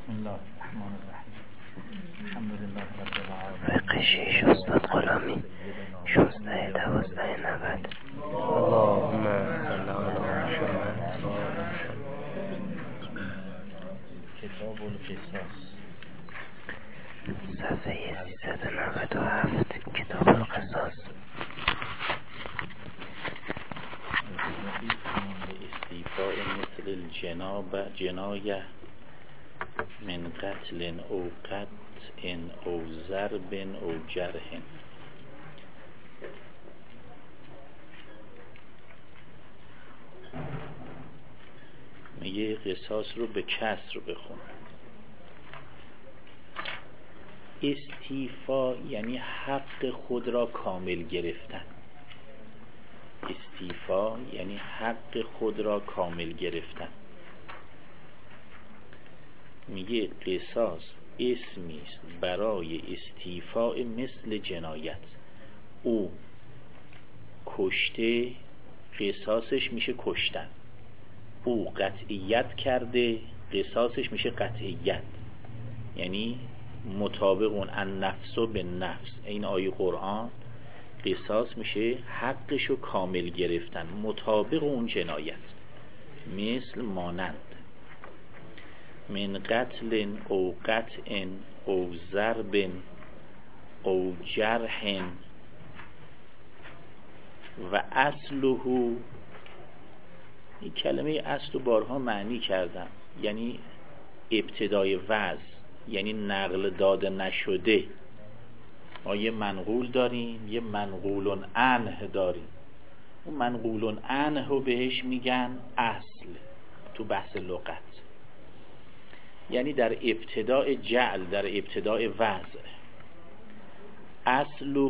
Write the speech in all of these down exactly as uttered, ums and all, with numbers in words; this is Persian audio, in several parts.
بسم الله الرحمن الرحیم. الحمد لله رب العالمین. فقه شیش استاد غلامی شانزده دوازده نود. اللهم صل علی محمد و آل محمد. کتاب القصاص صفحه سیصد و نود و هفت. کتاب القصاص. استیفاء مثل الجناب جنایه من قتل او قطع او ضرب او جرح. میگه قصاص رو به کسر بخون. استیفا یعنی حق خود را کامل گرفتن. استیفا یعنی حق خود را کامل گرفتن. میگه قصاص اسمی است برای استیفاء مثل جنایت. او کشته، قصاصش میشه کشتن. او قطعیت کرده، قصاصش میشه قطعیت. یعنی مطابق اون ان نفس به نفس. این آیه قرآن قصاص میشه حقشو کامل گرفتن مطابق اون جنایت. مثل مانند من قتل او قطع او ضرب او جرح و اصله. این کلمه اصل رو بارها معنی کردم، یعنی ابتدای وضع، یعنی نقل داده نشده. ما یه منقول داریم، یه منقول عنه داریم. اون منقول عنه رو بهش میگن اصل تو بحث لغت. یعنی در ابتداء جعل، در ابتداء وضع. اصله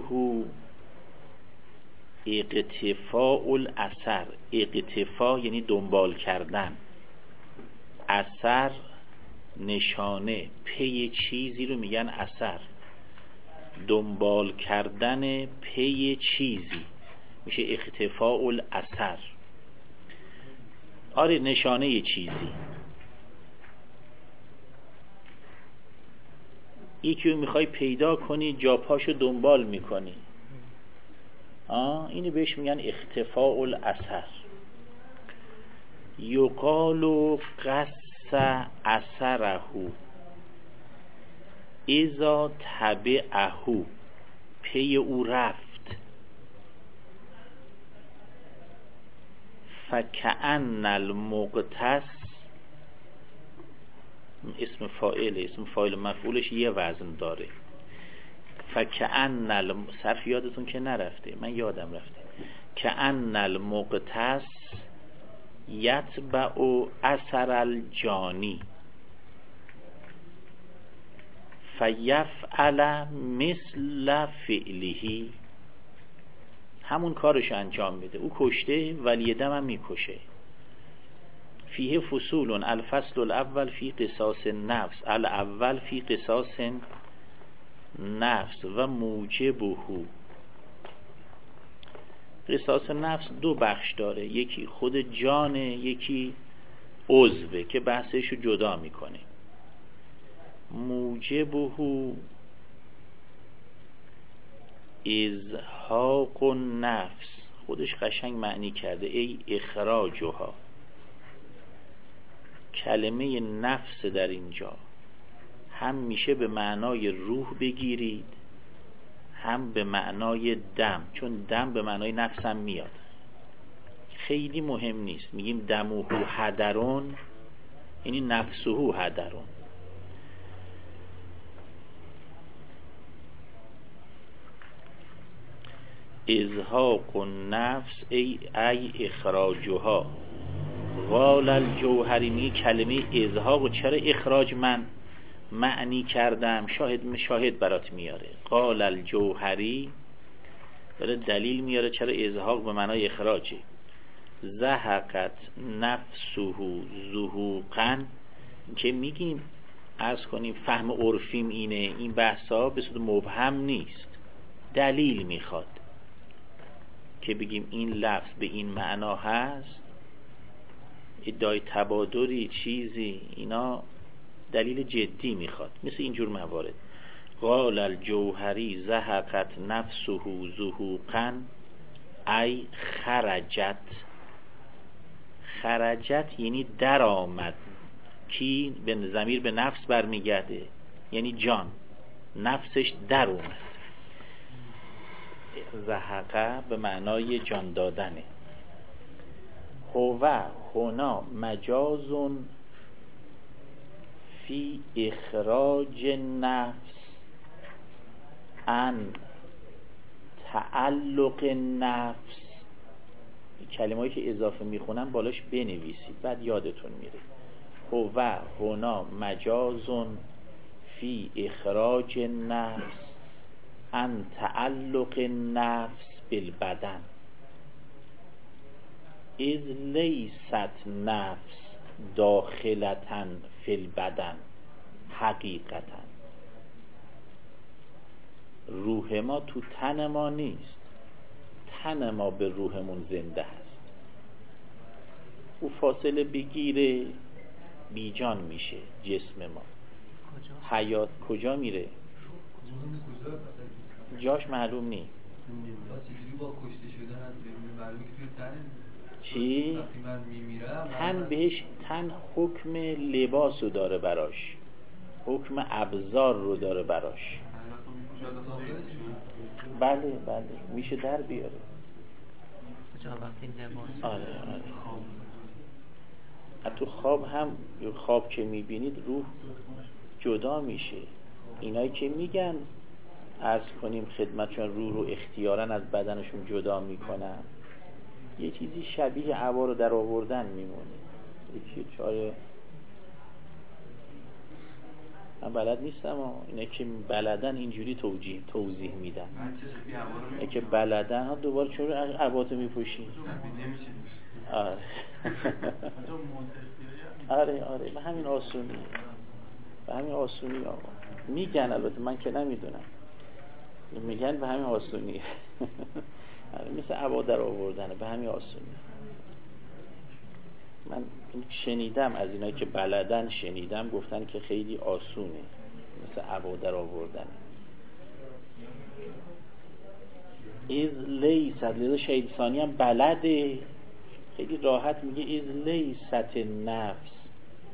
اقتفاء الاثر. اقتفاء یعنی دنبال کردن، اثر نشانه، پی چیزی رو میگن اثر. دنبال کردن پی چیزی میشه اختفاء الاثر. آره نشانه چیزی. یکی رو میخوای پیدا کنی، جا پاشو دنبال میکنی، آه اینو بهش میگن اختفاء الاثر. یقال قص اثره اذا تبعه. پی او رفت. فکأن المقتص اسم فاعل، اسم فاعل مفعولش یه وزن داره. فکأن الم... صرف یادتون که نرفته، من یادم رفته. کأن المقتص یتبع اثر الجانی فیفعل مثل فعله. همون کارش انجام میده. او کشته ولی دم هم میکشه. فیه فصول. الفصل الاول فی قصاص نفس. الاول فی قصاص نفس و موجبه. قصاص نفس دو بخش داره، یکی خود جانه، یکی عضوه که بحثشو جدا میکنه. موجبه ازهاق النفس. خودش قشنگ معنی کرده، ای اخراجها. کلمه نفس در اینجا هم میشه به معنای روح بگیرید، هم به معنای دم، چون دم به معنای نفس هم میاد. خیلی مهم نیست. میگیم دموه هدرون، یعنی نفسه هدرون. ازهاق النفس ای ای اخراجها. قال الجوهری. می کلمه ازهاق چرا اخراج من معنی کردم؟ شاهد مشاهد برات میاره. قال الجوهری داره دلیل میاره چرا ازهاق به معنای اخراجه. زهقت نفسه زهوقا، که میگیم عرض کنیم فهم عرفیم اینه، این بحثا به صورت مبهم نیست، دلیل میخواد که بگیم این لفظ به این معنا هست. ادعای تبادری چیزی اینا دلیل جدی میخواد. مثل اینجور موارد قال الجوهری زهقت نفسه زهوقا ای خرجت. خرجت یعنی در آمد. کی؟ به ضمیر به نفس برمیگرده، یعنی جان، نفسش در اومد. زهقه به معنای جان دادنه. هو هنا مجازون فی اخراج نفس ان تعلق نفس. کلمه‌ای که اضافه میخونم بالاش بنویسید بعد یادتون میره. هو هنا مجازون فی اخراج نفس ان تعلق نفس بالبدن اذ لیست نفس داخلتا فی البدن حقیقتا. روح ما تو تن ما نیست، تن ما به روحمون زنده هست. او فاصله بگیره بیجان میشه جسم ما. حیات کجا میره؟ جاش معلوم نیست. چی؟ تن بهش، تن حکم لباس رو داره براش، حکم ابزار رو داره براش. بله بله میشه در بیاره. آره آره. تو خواب هم، خواب که میبینید روح جدا میشه. اینایی که میگن عرض کنیم خدمتشون روح رو اختیاراً از بدنشون جدا میکنن، یه چیزی شبیه عبا رو در آوردن میمونه. یکی چاره من بلد نیستم ها. اینا که بلدن اینجوری توجیه توضیح میدن. اینا که بلدن ها دوباره چون عباتو میپوشی. آره آره آره به همین آسونی، به همین آسونی آقا میگن. البته من که نمیدونم، میگن به همین آسونی. مثل عبا در آوردنه، به همین آسونی. من شنیدم از اینایی که بلدن، شنیدم گفتن که خیلی آسونه، مثل عبا در آوردنه. از لیست لیست شهید ثانی هم بلده، خیلی راحت میگه از لیست نفس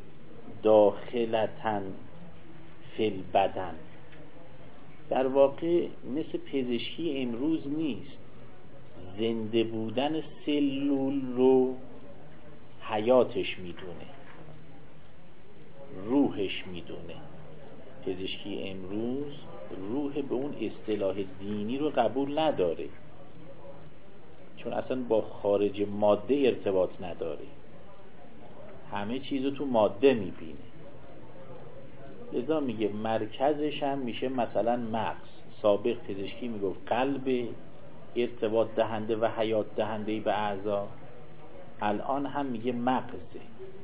داخلتن فی البدن. در واقع مثل پزشکی امروز نیست. زنده بودن سلول رو حیاتش میدونه، روحش میدونه. پزشکی امروز روح به اون اصطلاح دینی رو قبول نداره، چون اصلا با خارج ماده ارتباط نداره، همه چیزو تو ماده میبینه. لذا میگه مرکزش هم میشه مثلا مغز. سابق پزشکی میگفت قلب ارتباط دهنده و حیات دهنده به اعضا، الان هم میگه مغزه.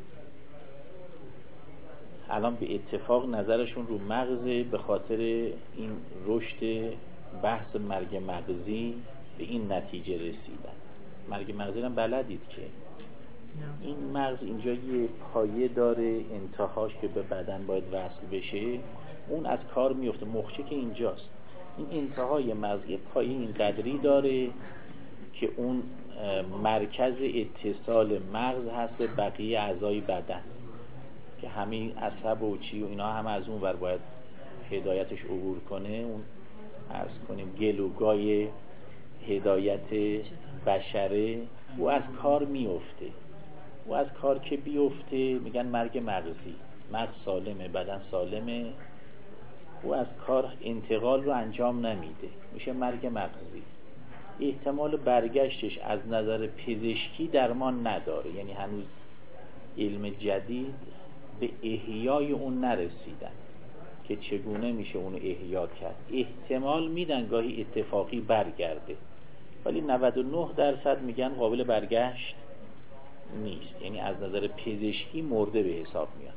الان به اتفاق نظرشون رو مغزه، به خاطر این رشد بحث مرگ مغزی به این نتیجه رسیدن. مرگ مغزی هم بلدید که این مغز اینجا یه پایه داره، انتهاش که به بدن باید وصل بشه، اون از کار میفته. مخچه که اینجاست، این انتهای مغز یه پایه این قدری داره که اون مرکز اتصال مغز هست به بقیه اعضای بدن، که همین عصب و چی و اینا هم از اون ور باید هدایتش عبور کنه. اون عرض کنیم گلوگای هدایت بشره، او از کار میفته. او از کار که بیفته میگن مرگ مغزی. مغز سالمه، بدن سالمه، او از کار انتقال رو انجام نمیده، میشه مرگ مغزی. احتمال برگشتش از نظر پزشکی درمان نداره، یعنی هنوز علم جدید به احیای اون نرسیدن که چگونه میشه اونو احیا کرد. احتمال میدن گاهی اتفاقی برگرده، ولی نود و نه درصد میگن قابل برگشت نیست، یعنی از نظر پزشکی مرده به حساب میاد.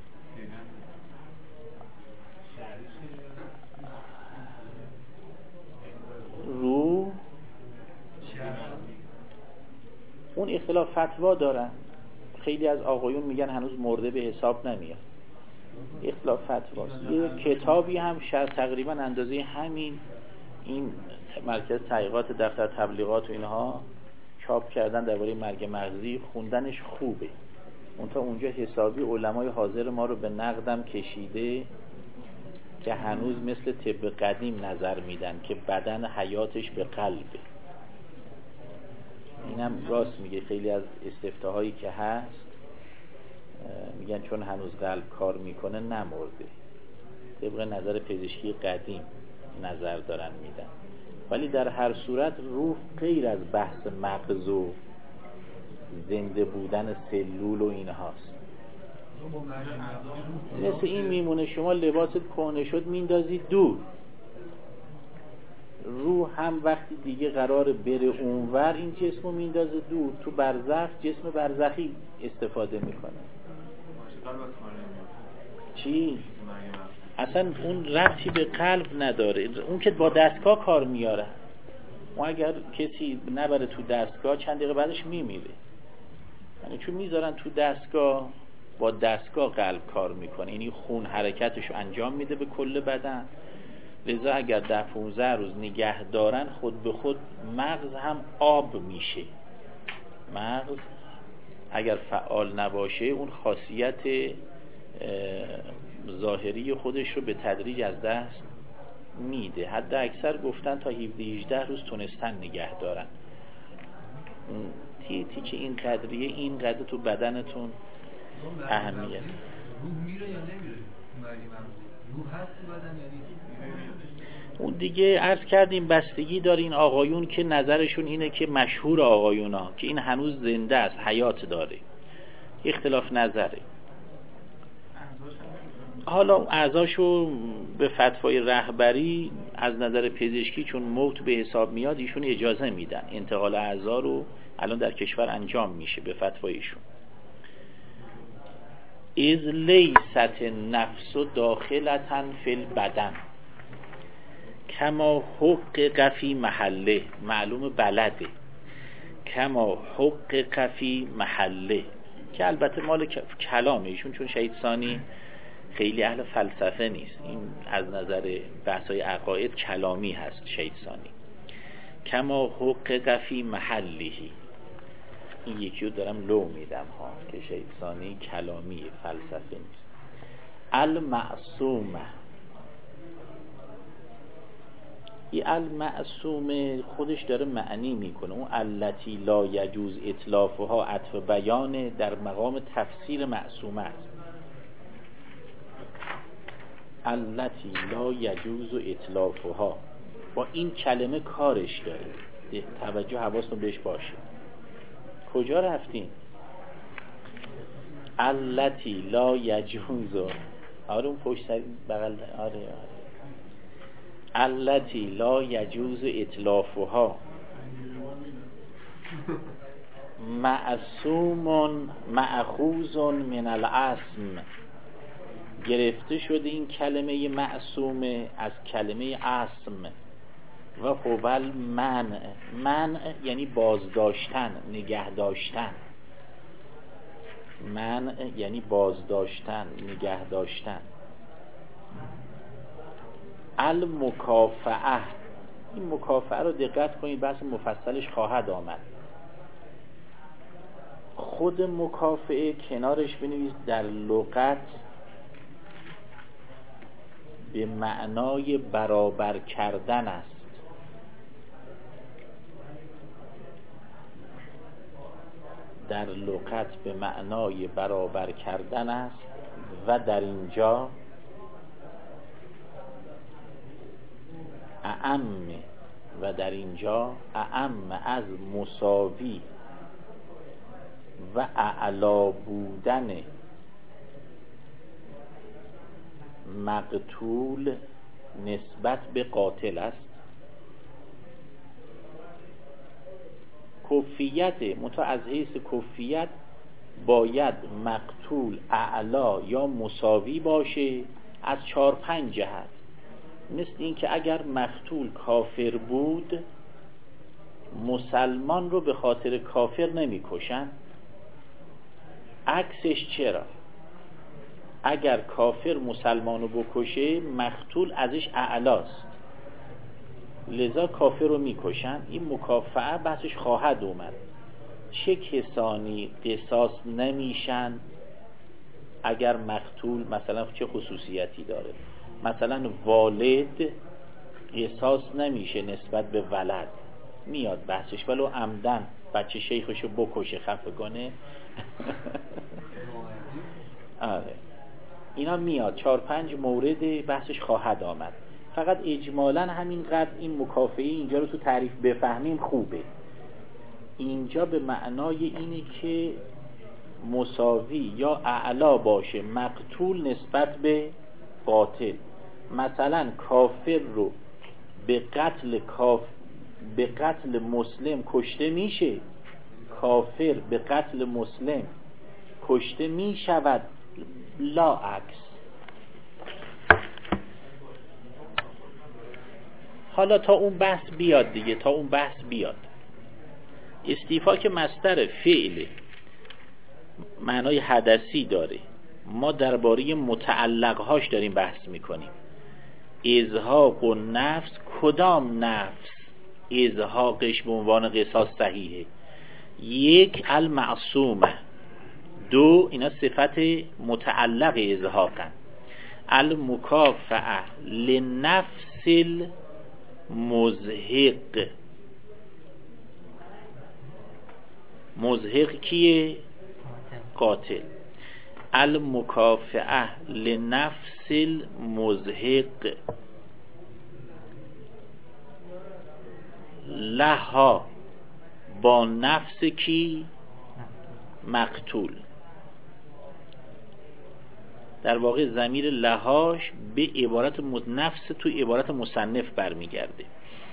رو اون اختلاف فتوا دارن. خیلی از آقایون میگن هنوز مرده به حساب نمیاد. اختلاف فتواست. یه کتابی هم شاید تقریبا اندازه همین این مرکز تحقیقات دفتر تبلیغات و اینها چاپ کردن درباره مرگ مغزی، خوندنش خوبه. اونتا اونجا حسابی علمای حاضر ما رو به نقدم کشیده که هنوز مثل طب قدیم نظر میدن که بدن حیاتش به قلبه. اینم راست میگه، خیلی از استفتاهایی که هست میگن چون هنوز قلب کار میکنه نمرده، طبق نظر پزشکی قدیم نظر دارن میدن. ولی در هر صورت روح غیر از بحث مغز و زنده بودن سلول و اینهاست. مثل این میمونه شما لباست کهنه شد میندازید دور، روح هم وقتی دیگه قراره بره اونور این جسمو میندازه دور، تو برزخ جسم برزخی استفاده میکنه. چی؟ اصلا اون ربطی به قلب نداره، اون که با دستگاه کار میاره. اون اگر کسی نبره تو دستگاه چند دقیقه بعدش میمیره، یعنی چون میذارن تو دستگاه، با دستگاه قلب کار میکنه، یعنی خون حرکتشو انجام میده به کل بدن. لذا اگر ده پونزده روز نگه دارن خود به خود مغز هم آب میشه. مغز اگر فعال نباشه اون خاصیت ظاهری خودش رو به تدریج از دست میده. حتی اکثر گفتن تا هفده هجده روز تونستن نگه دارن. تی تی که این قدریه این قدر تو بدنتون اهمیت. روح میره یا نمیره؟ روح هست تو بدن یا نیست؟ اون دیگه عرض کردیم بستگی داره این آقایون که نظرشون اینه که مشهور آقایون ها که این هنوز زنده است، حیات داره، اختلاف نظره. حالا اعضاشو به فتوای رهبری از نظر پزشکی چون موت به حساب میاد ایشون اجازه میدن انتقال اعضا رو، الان در کشور انجام میشه به فتوایشون. از لیست نفس داخلتن فی البدن کما حق فی محله، معلوم بلده، کما حق فی محله، که البته مال کلامه ایشون، چون شهید ثانی خیلی اهل فلسفه نیست، این از نظر بحث‌های عقاید کلامی هست شهید ثانی. کما حق فی محلهی، این یکی رو دارم لو میدم ها که شهید ثانی کلامی فلسفه نیست. المعصومه، این المعصومه خودش داره معنی میکنه، اون التی لا یجوز اطلافها عطف بیان در مقام تفسیر معصومه است. التی لا یجوز اطلافها با این کلمه کارش داره، توجه حواستون بهش باشه. کجا رفتیم؟ التی لا یجوز، آره اون پشت سر بغل، آره آره التی لا یجوز اطلافها معصوم مأخوذ من الاسم، گرفته شده این کلمه معصومه از کلمه اسم. و هوال منع، منع یعنی بازداشتن، نگه داشتن. منع یعنی بازداشتن، نگه داشتن. المکافعه، این مکافعه رو دقت کنید، بحث مفصلش خواهد آمد. خود مکافعه کنارش بنویس در لغت به معنای برابر کردن است. در لغت به معنای برابر کردن است و در اینجا اعم، و در اینجا اعم از مساوی و اعلا بودن مقتول نسبت به قاتل است. کفیت منتها از حیث کفیت باید مقتول اعلا یا مساوی باشه از چهار پنج جهت. مثل این که اگر مقتول کافر بود مسلمان رو به خاطر کافر نمی کشن. عکسش چرا؟ اگر کافر مسلمانو بکشه مقتول ازش اعلاست، لذا کافر رو میکشن. این مکافعه بحثش خواهد اومد. چه کسانی قصاص نمیشن اگر مقتول مثلا چه خصوصیتی داره؟ مثلا والد قصاص نمیشه نسبت به ولد، میاد بحثش، ولو عمدن بچه شیخشو بکشه خفه کنه آره اینا میاد، چهار پنج مورد بحثش خواهد آمد. فقط اجمالا همینقدر این مکافئه اینجا رو تو تعریف بفهمیم خوبه. اینجا به معنای اینه که مساوی یا اعلا باشه مقتول نسبت به قاتل. مثلا کافر رو به قتل کاف به قتل مسلم کشته میشه، کافر به قتل مسلم کشته میشود، لا عکس. حالا تا اون بحث بیاد دیگه، تا اون بحث بیاد. استیفا که مصدر فعل معنای حدثی داره، ما درباره متعلقهاش داریم بحث میکنیم. ازهاق و نفس، کدام نفس ازهاقش به عنوان قصاص صحیحه؟ یک المعصومه، دو اینا صفت متعلق ازهاقن. المکافعه لنفس المزهق، مزهق کیه؟ قاتل. المکافعه لنفس المزهق لها، با نفس کی؟ مقتول. در واقع ضمیر لهاش به عبارت نفس تو عبارت مصنف برمیگرده.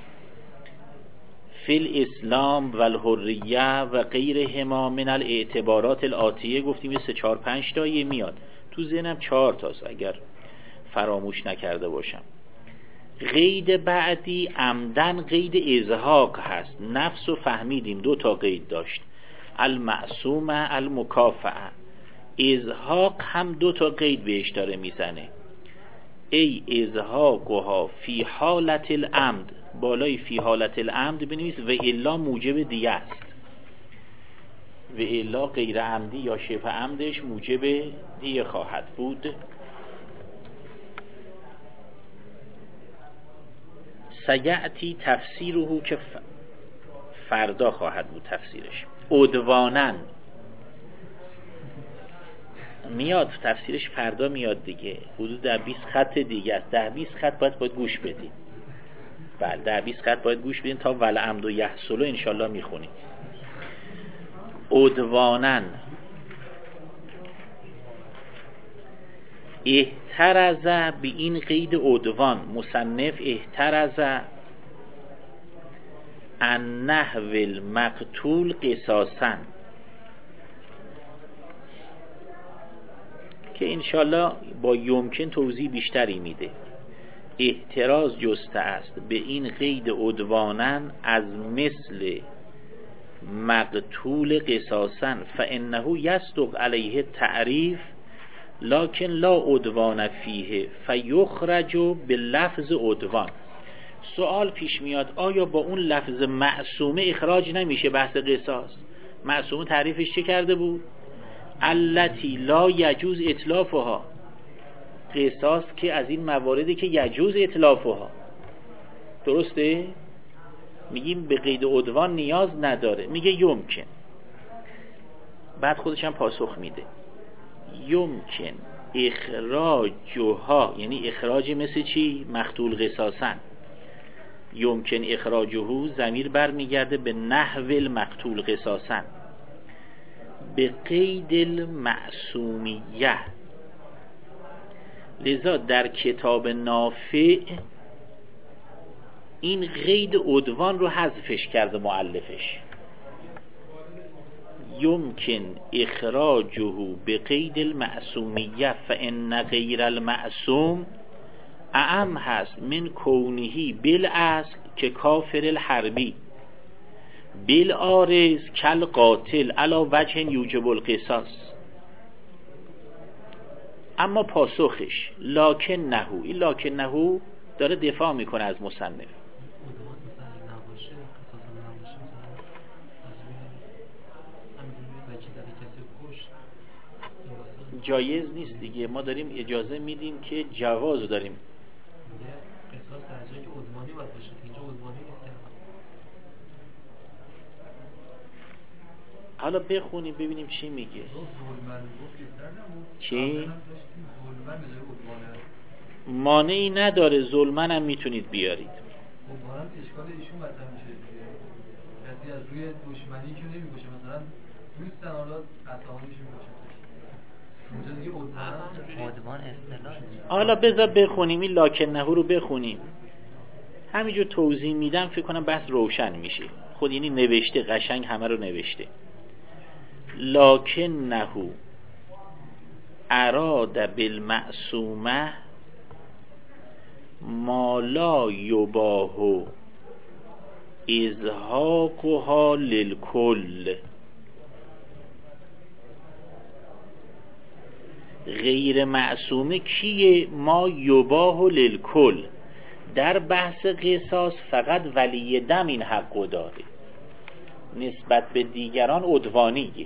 فی الاسلام و الحریه و غیرهما من الاعتبارات الآتیه، گفتیم یه سه چهار پنج تایی میاد تو ذهنم، چهار تاست اگر فراموش نکرده باشم. قید بعدی عمدن قید ازهاق هست. نفس رو فهمیدیم دو تا قید داشت، المعصومه المکافعه. ازهاق هم دو تا قید بهش داره میزنه، ای ازهاقها فی حالت العمد، بالای فی حالت العمد بنویس، و الا موجب دیه است، و الا غیر عمدی یا شبه عمدش موجب دیه خواهد بود. سیعتی تفسیره، که فردا خواهد بود تفسیرش. عدوانن میاد تفسیرش فردا میاد دیگه، حدود ده بیست خط دیگه است. ده بیست خط باید باید گوش بدید. بله ده بیست خط باید گوش بدین تا ولعمد و یحصلو انشالله میخونیم. عدوانن احترزه، به این قید عدوان مصنف احترزه ان نحو المقتول قصاصا، که انشالله با یمکن توضیح بیشتری میده. احتراز جسته است به این قید عدوانن از مثل مقتول قصاصا، فانه یصدق علیه تعریف لکن لا عدوان فیه فیخرج باللفظ عدوان. سوال پیش میاد آیا با اون لفظ معصومه اخراج نمیشه بحث قصاص؟ معصومه تعریفش چه کرده بود؟ التی لا یجوز اتلافها، قصاص که از این مواردی که یجوز اتلافها، درسته؟ میگیم به قید عدوان نیاز نداره، میگه یمکن، بعد خودش هم پاسخ میده یمکن اخراجها، یعنی اخراج مثل چی؟ مقتول قصاصا. یمکن اخراجه ضمیر برمیگرده به نحو المقتول قصاصا به قید المعصومیه. لذا در کتاب نافع این قید عدوان رو حذفش کرده مؤلفش. یمکن اخراجه به قید المعصومیه فان غیر المعصوم اعم هست من کونهی بالاصل که کافر الحربی، بالعارض کل قاتل علا وجه یوجب القصاص. اما پاسخش لکن نهو، این لکن نهو داره دفاع میکنه از مصنف. جایز نیست دیگه، ما داریم اجازه میدیم که جواز داریم. قصاص در جایی که عدوانی باید باشه، اینجا عدوانی نیست. حالا بخونیم ببینیم چی میگه. چی؟ مانعی نداره، ظلمن هم میتونید بیارید. خب با هم اشکال ایشون مطرح میشه دیگه. کسی از روی دشمنی که نمیگوشه، مثلا دوستن حالا عصبانیش میگوشه. اونجا دیگه عدوان اصطلاح. حالا بذار بخونیم این لکنه رو بخونیم. همینجور توضیح میدم فکر کنم بحث روشن میشه. خود یعنی نوشته قشنگ همه رو نوشته. لکنه اراد بالمعصومه ما لا یباه ازهاقها للکل. غیر معصومه کیه؟ ما یباه للکل. در بحث قصاص فقط ولی دم این حقو داره، نسبت به دیگران عدوانیه.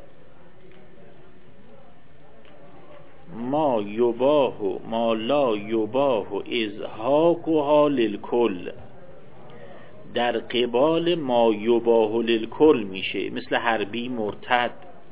ما یباه ما لا یباه ازهاقها للکل، در قبال ما یباه للکل میشه، مثل حربی، مرتد.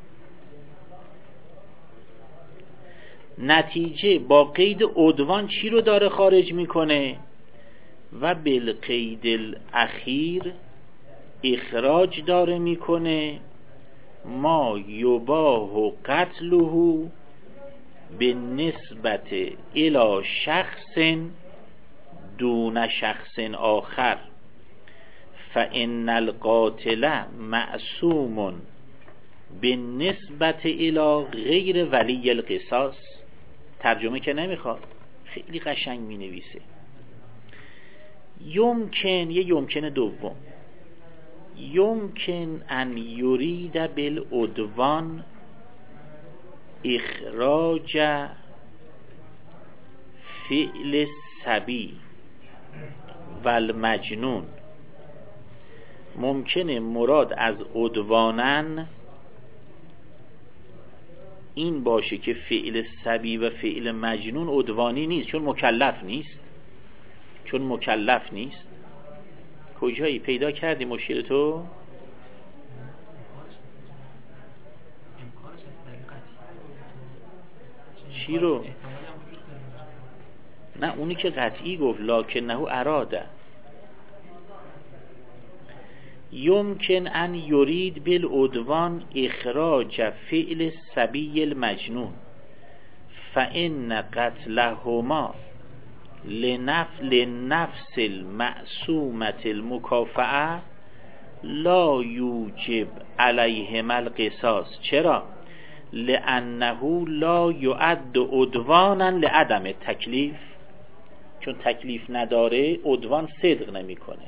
نتیجه با قید عدوان چی رو داره خارج میکنه؟ و بالقید الاخیر اخراج داره میکنه ما یباه قتله به نسبت الی شخص دون شخص آخر فان القاتل معصوم به نسبت الی غیر ولی القصاص. ترجمه که نمیخواد، خیلی قشنگ می نویسه. یمکن، یه یمکن دوم، یمکن ان یرید بالعدوان اخراج فعل الصبی و المجنون. ممکنه مراد از عدوانن این باشه که فعل صبی و فعل مجنون عدوانی نیست، چون مکلف نیست، چون مکلف نیست. کجایی پیدا کردی مشکل تو؟ چی رو؟ نه اونی که قطعی گفت لکنه اراده. یمکن ان یرید بالعدوان اخراج فعل الصبی المجنون فان قتلهما لنفس لنفس المعصومة المکافئه لا یوجب علیهما القصاص. چرا؟ لانه لا یعد عدوانا لعدم التکلیف، چون تکلیف نداره عدوان صدق نمیکنه.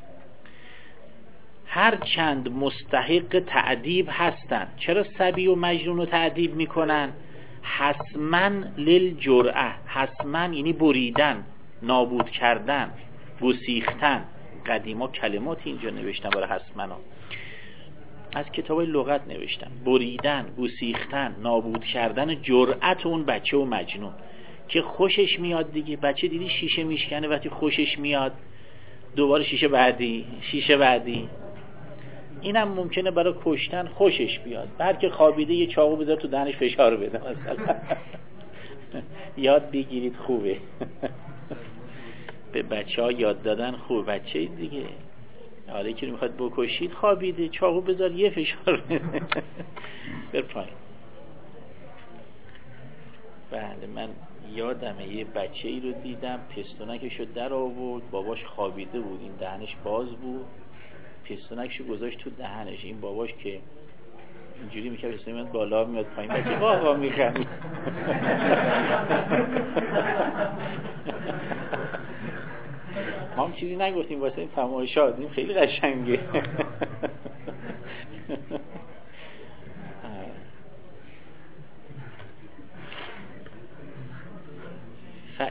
هر چند مستحق تعذیب هستن. چرا صبی و مجنون رو تعذیب میکنن؟ حسما للجرأه. حسما یعنی بریدن، نابود کردن، گسیختن. قدیما کلمات اینجا نوشتن برای حسما، از کتاب لغت نوشتن. بریدن، گسیختن، نابود کردن جرأت اون بچه و مجنون که خوشش میاد دیگه. بچه دیدی شیشه میشکنه، وقتی خوشش میاد دوباره شیشه بعدی، شیشه بعدی. اینم ممکنه برای کشتن خوشش بیاد، بلکه خوابیده یه چاقو بذار تو دهنش فشار بده مثلا. یاد بگیرید خوبه. به بچه ها یاد دادن خوب. بچه دیگه حالا که میخواد بکشید خوابیده، چاقو بذار یه فشار بده. بر پایین. بله من یادمه یه بچه ای رو دیدم پستونکشو در آورد، باباش خوابیده بود، این دهنش باز بود، پستونکشو گذاشت تو دهنش. این باباش که اینجوری میکنه پستونک بالا میاد پایین، بچه واقعا میخند. ما هم چیزی نگفتیم واسه این تماشا، این خیلی قشنگه.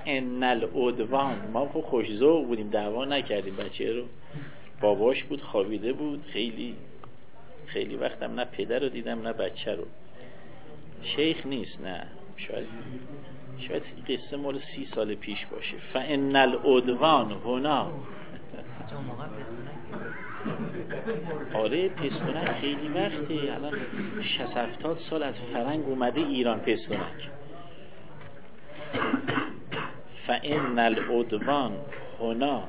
فان العدوان، ما خب خوش‌ذوق بودیم، دعوا نکردیم، بچه رو باباش بود خوابیده بود، خیلی خیلی وقتم نه پدر رو دیدم نه بچه رو. شیخ نیست، نه شاید شاید قصه مال سی سال پیش باشه. فان العدوان هنا آره پستونک خیلی وقته، الان شصت هفتاد سال از فرنگ اومده ایران پستونک. فان العدوان هنا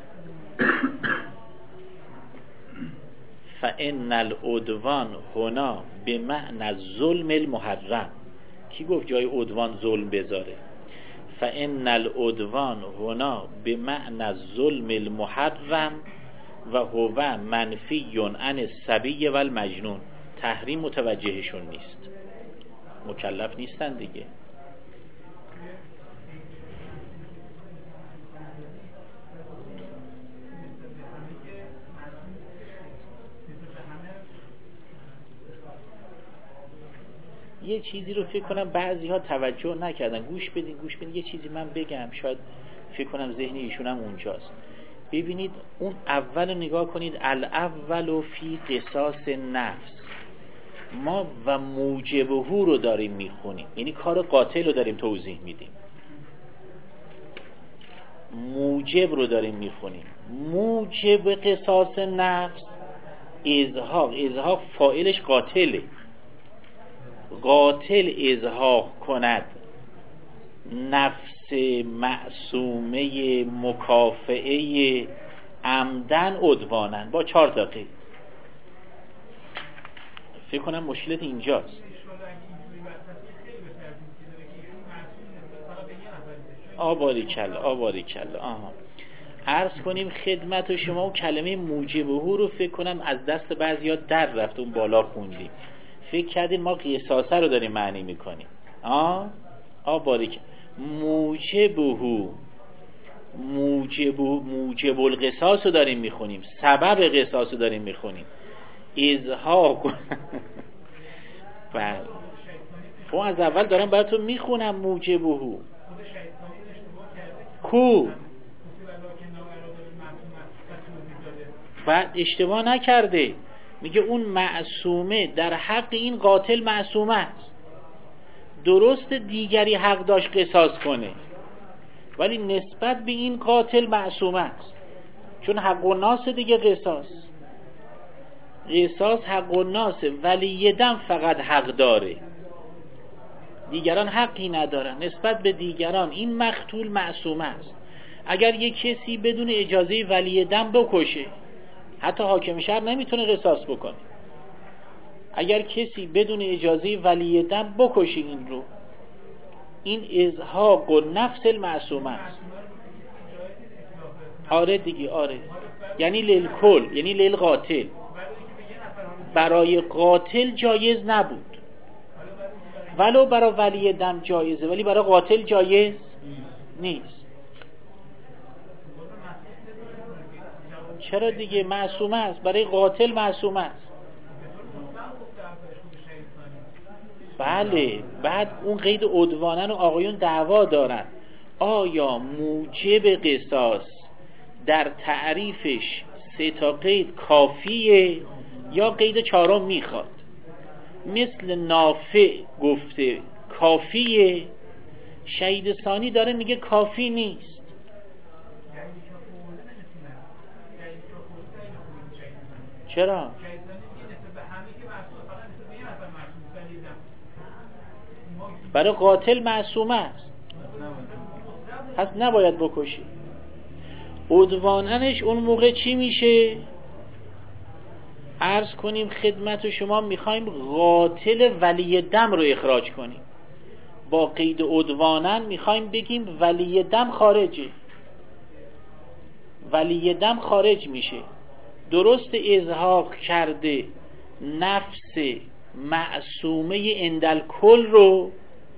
فان العدوان هنا به معنی ظلم المحرم. کی گفت جای عدوان ظلم بذاره؟ فان العدوان هنا به معنی ظلم المحرم و هو منفی عن الصبی و المجنون. تحریم متوجهشون نیست، مکلف نیستن دیگه. یه چیزی رو فکر کنم بعضی ها توجه نکردن، گوش بدین گوش بدین یه چیزی من بگم، شاید فکر کنم ذهن ایشون هم اونجاست. ببینید اون اول نگاه کنید، الاول فی قصاص نفس، ما و موجبه رو داریم میخونیم، یعنی کار قاتل رو داریم توضیح میدیم، موجب رو داریم میخونیم. موجب قصاص نفس ازهاق، ازهاق فاعلش قاتله، قاتل ازهاق کند نفس معصومه مکافئه عمدن عدوانن با چهار تا قید. فکر کنم مشکلت اینجاست. آباری کل آباری کل آها عرض کنیم خدمت شما و کلمه موجبه رو فکر کنم از دست بعضی ها در رفت، اون بالا خوندیم، فکر کردیم ما قصاصه رو داریم معنی میکنیم. آه آه باریک موجبه موجب موجب القصاص رو داریم میخونیم، سبب قصاص رو داریم میخونیم. ازهاق بله خب از اول دارم براتون میخونم موجبه کو بعد اشتباه نکرده، میگه اون معصومه در حق این قاتل معصومه است. درست دیگری حق داشت قصاص کنه ولی نسبت به این قاتل معصومه است، چون حق و ناس دیگه قصاص قصاص حق و ناسه، ولی یه دم فقط حق داره، دیگران حقی ندارن. نسبت به دیگران این مقتول معصومه است. اگر یک کسی بدون اجازه ولی دم بکشه، حتی حاکم شهر نمیتونه قصاص بکنه. اگر کسی بدون اجازه ولی دم بکشه این رو، این ازهاق و نفس المعصومه است. آره دیگه آره، یعنی للکل، یعنی للقاتل. برای قاتل جایز نبود، ولو برای ولی دم جایزه، ولی برای قاتل جایز نیست. چرا دیگه؟ معصومه است، برای قاتل معصومه است. بله بعد اون قید عدوانن و آقایون دعوا دارن، آیا موجب قصاص در تعریفش سه تا قید کافیه یا قید چهارم میخواد؟ مثل نافع گفته کافیه، شهید ثانی داره میگه کافی نیست. چرا؟ برای قاتل معصومه است، پس نباید بکشی. عدواننش اون موقع چی میشه؟ عرض کنیم خدمت شما میخوایم قاتل ولی دم رو اخراج کنیم، با قید عدوانن میخوایم بگیم ولی دم خارجه، ولی دم خارج میشه. درست ازهاق کرده نفس معصومه اندل کل رو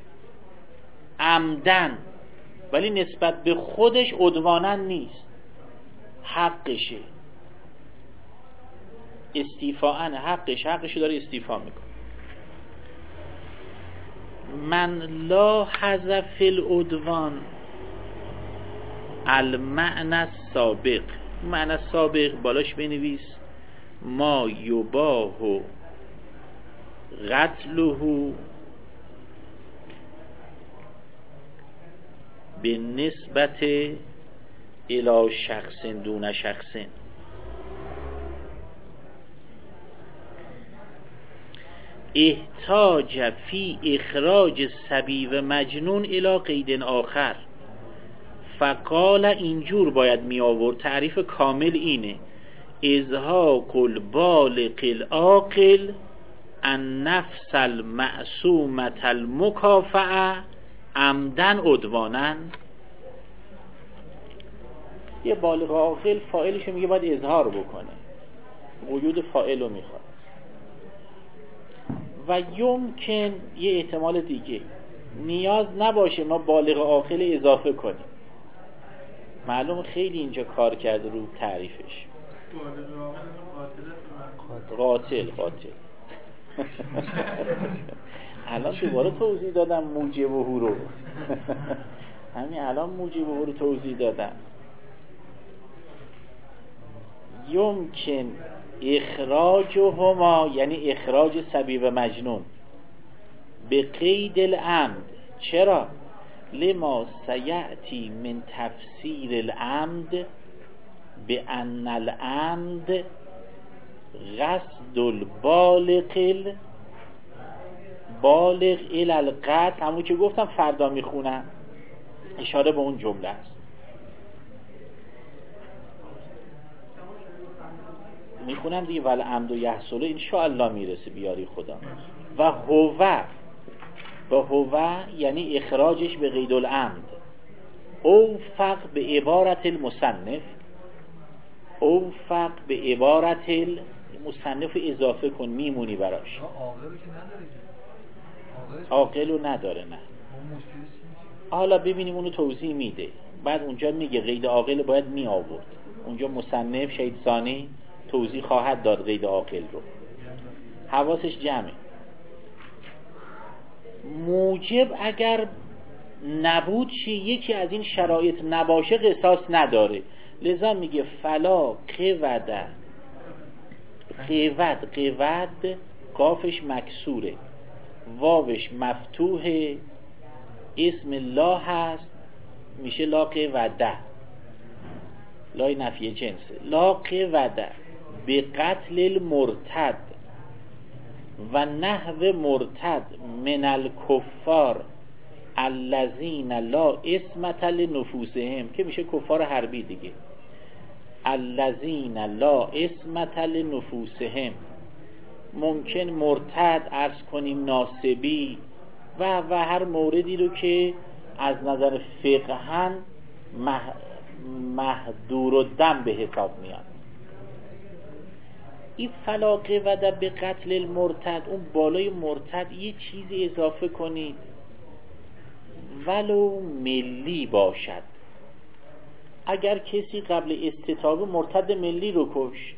عمدن، ولی نسبت به خودش عدوانن نیست، حقشه، استیفاءن حقش حقشو داره استیفا میکنه. من لا حذف العدوان المعنی السابق، معنی سابق بالاش بنویس ما یباه قتله به نسبت الی شخص دون شخص. احتاج فی اخراج صبی و مجنون الی قید آخر. فقال اینجور باید می آورد، تعریف کامل اینه: ازهاق البالغ العاقل النفس المعصومة المکافئه عمدن عدوانن. یه بالغ عاقل فاعلشو میگه باید اظهار بکنه، وجود فاعل رو میخواد. و یمکن یه احتمال دیگه، نیاز نباشه ما بالغ عاقل اضافه کنیم. معلوم خیلی اینجا کار کرده رو تعریفش. قاتل قاتل الان دوباره توضیح دادم موجب و هو رو همین الان موجب و هو رو توضیح دادم. یمکن اخراجهما یعنی اخراج صبی و مجنون به قید العمد. چرا؟ لما سیأتی من تفسیر العمد به ان العمد قصد البالغ بالغ الی القتل. همون که گفتم فردا میخونم، اشاره به اون جمله است. میخونم دیگه: ول عمد و یحصل ان شاء الله میرسه بیاری خدا. و هو و هو یعنی اخراجش به قید العمد. او فق به عبارت المصنف، او فق به عبارت المصنف اضافه کن، میمونی براش. عاقلو نداره نه. حالا ببینیم اونو توضیح میده، بعد اونجا میگه قید عاقل باید می آورد. اونجا مصنف شهید ثانی توضیح خواهد داد قید عاقل رو، حواسش جمعه. موجب اگر نبود چی؟ یکی از این شرایط نباشه قصاص نداره. لذا میگه فلا قود قود قود قافش مکسوره، واوش مفتوحه، اسم لا هست، میشه لا قوده، لای نفی جنسه. لا قوده به قتل المرتد و نحو مرتد من الکفار الذین لا اسمة لنفوسهم، که میشه کفار حربی دیگه. الذین لا اسمة لنفوسهم، ممکن مرتد عرض کنیم ناصبی و و هر موردی رو که از نظر فقهن مح... محدور و دم به حساب میاد. این فلاقه و در به قتل المرتد، اون بالای مرتد یه چیزی اضافه کنید ولو ملی باشد. اگر کسی قبل استتابه مرتد ملی رو کشت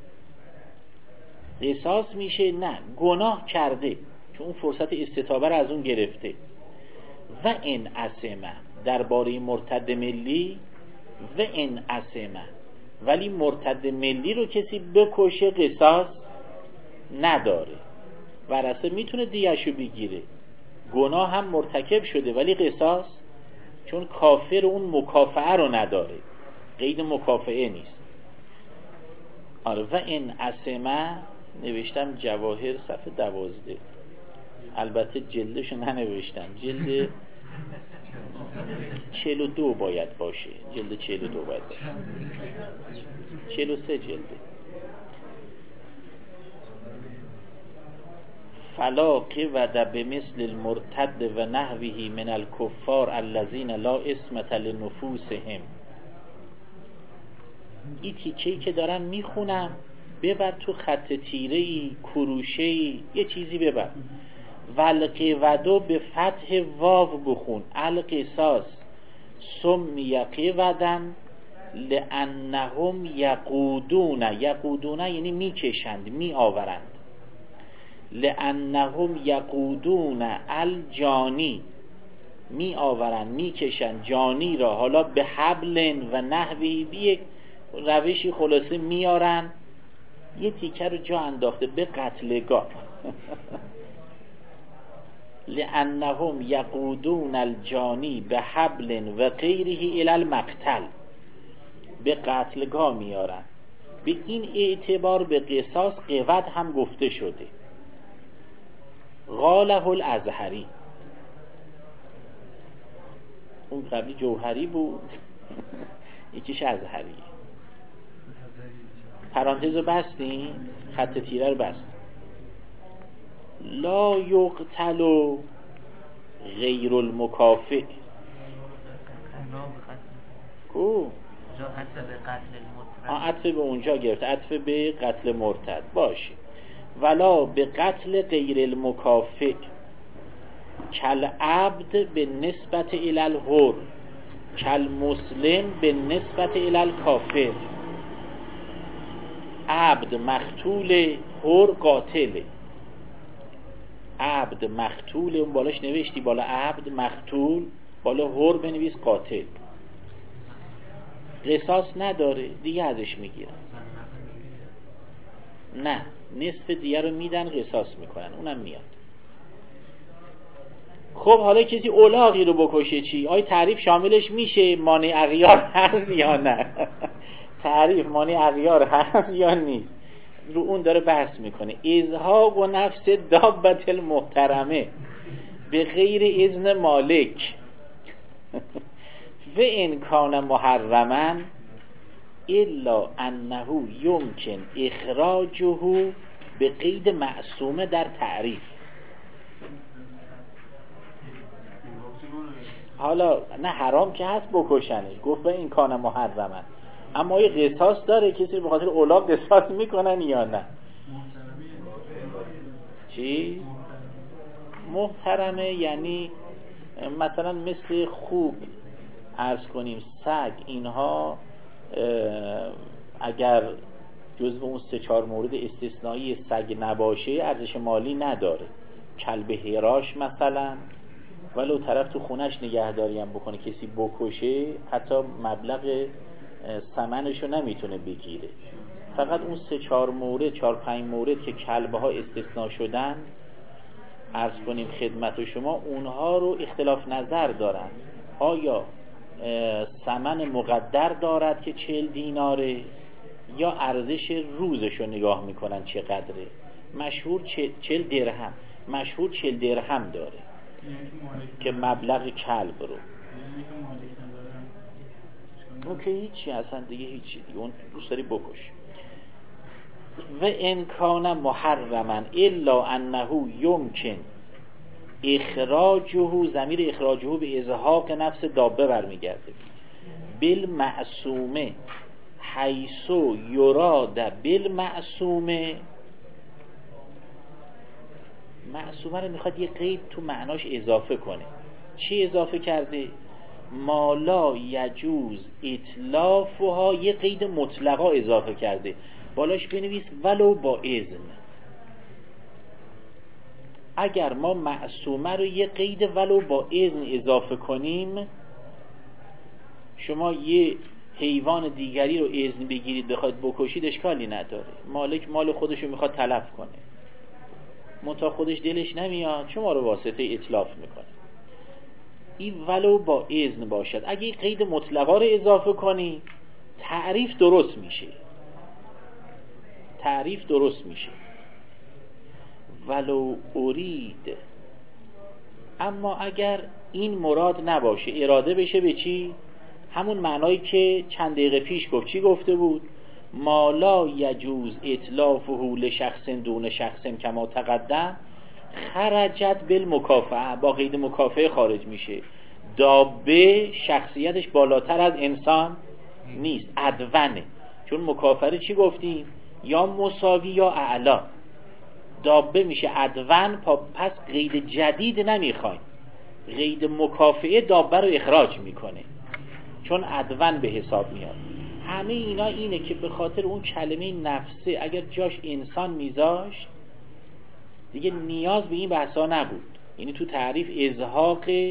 قصاص میشه؟ نه، گناه کرده چون اون فرصت استتابه رو از اون گرفته. و ان اسمه درباره مرتد ملی، و ان اسمه، ولی مرتد ملی رو کسی بکشه قصاص نداره، ورثه میتونه دیهشو بگیره. گناه هم مرتکب شده ولی قصاص، چون کافر اون مکافئه رو نداره، قید مکافئه نیست. آره و این اسمه نوشتم جواهر صفحه دوازده، البته جلدشو ننوشتم، جلد چهل و دو باید باشه، جلد چهل و دو باید باشه، چهل و سه جلده. فلاقه و به مثل المرتد و نحوه من الکفار الذین لا اسمة لنفوسهم. این تیکه‌ای که دارم میخونم ببر تو خط تیره‌ای، کروشه‌ای، یه چیزی ببر. والقودو به فتح واو بخون، القصاص سمی قودن لانهم یقودون، یقودون یعنی میکشند، می آورند. لانهم یقودون الجانی، می آورن می کشن جانی را، حالا به حبل و نحوی، به یک روشی خلاصه میارن، یه تیکه رو جا انداخته به قتلگاه لانهم یقودون الجانی به حبل و غیره الی المقتل، به قتلگاه میارن. به این اعتبار به قصاص قوت هم گفته شده. قاله الازهری، اون قبلی جوهری بود یکیش ازهری. پرانتز رو بستیم، خط تیره رو بستیم. لا یقتل غیر المکافئ کو عطف به اونجا گرفت، عطف به قتل مرتد باشه. ولا به قتل غیر المکافئ کل عبد به نسبت الی الحر کل مسلم به نسبت الی الکافر. عبد مقتول، حر قاتله. عبد مقتول، اون بالاش نوشتی بالا عبد مقتول، بالا حر بنویس قاتل. قصاص نداره دیگه، ازش میگیرن. نه، نصف دیگه رو میدن قصاص میکنن، اونم میاد. خب حالا کسی اولاغی رو بکشه چی؟ آیا تعریف شاملش میشه مانع اغیار هست یا نه؟ تعریف مانع اغیار هست یا نیست؟ رو اون داره بحث میکنه. ازهاق و نفس دابت المحترمه به غیر اذن مالک و ان کان محرما الا انه یمکن اخراجه به قید معصومه در تعریف. حالا نه حرام که هست بکشنش، گفت به این کان محرما، اما یه قصاص داره، کسی به خاطر اولاغ قصاص میکنن یا نه؟ چی؟ محترمه یعنی مثلا مثل خوک، عرض کنیم سگ، اینها اگر جزو اون سه چهار مورد استثنایی سگ نباشه ارزش مالی نداره. کلب هراش مثلا، ولو طرف تو خونش نگهداری هم بکنه کسی بکشه حتی مبلغ ثمنشو نمیتونه بگیره. فقط اون سه چهار مورد، چهار پنج مورد که کلبه ها استثناء شدن، عرض کنیم خدمت شما، اونها رو اختلاف نظر دارن. آیا ثمن مقدر دارد که چهل دیناره یا ارزش روزشو نگاه میکنن چقدره؟ مشهور چهل درهم، مشهور چهل درهم داره که مبلغ کلب رو. اون که هیچی، اصلا دیگه هیچی دیگه، اون دوست داری بکش. و ان کان محرما الا انه یمکن اخراجه، ضمیر اخراجه به ازهاق نفس دابه برمیگرده. بالمعصومه حیث یراد بالمعصومه، معصومه رو میخواد یه قید تو معناش اضافه کنه. چی اضافه کرده؟ ما لا یجوز اتلافها، یه قید مطلقا اضافه کرده، بالاش بنویس ولو با اذن. اگر ما معصومه رو یه قید ولو با اذن اضافه کنیم، شما یه حیوان دیگری رو اذن بگیرید بخواید بکشید اشکالی نداره، مالک مال خودش رو میخواد تلف کنه، منتها خودش دلش نمیاد، شما رو واسطه اتلاف میکنه. این ولو با اذن باشد. اگه این قید مطلقا رو اضافه کنی تعریف درست میشه، تعریف درست میشه. ولو ارید، اما اگر این مراد نباشه، اراده بشه به چی؟ همون معنایی که چند دقیقه پیش گفت. چی گفته بود؟ ما لا یجوز اطلافه لشخص دون شخص کما تقدم خرجت بالمکافأه، با قید مکافأه خارج میشه. دابه شخصیتش بالاتر از انسان نیست، ادونه، چون مکافأه چی گفتیم؟ یا مساوی یا اعلا. دابه میشه ادون، پس قید جدید نمیخوایم، قید مکافئه دابه رو اخراج میکنه چون ادون به حساب میاد. همه اینا اینه که به خاطر اون کلمه نفسه اگر جاش انسان میذاشت دیگه نیاز به این بحثا نبود. یعنی تو تعریف ازهاق